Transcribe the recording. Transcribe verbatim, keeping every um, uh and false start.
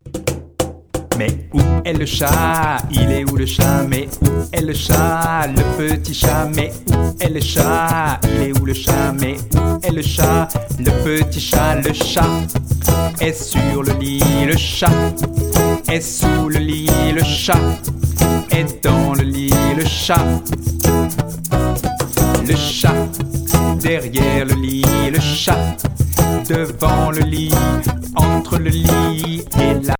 Mais où est le chat? Il est où le chat? Mais où est le chat? Le petit chat, mais où est le chat? Il est où le chat? Mais où est le chat? Le petit chat, le chat est sur le lit, le chat est sous le lit, le chat est dans le lit, le chat. Le chat derrière le lit, le chat devant le lit, entre le lit et la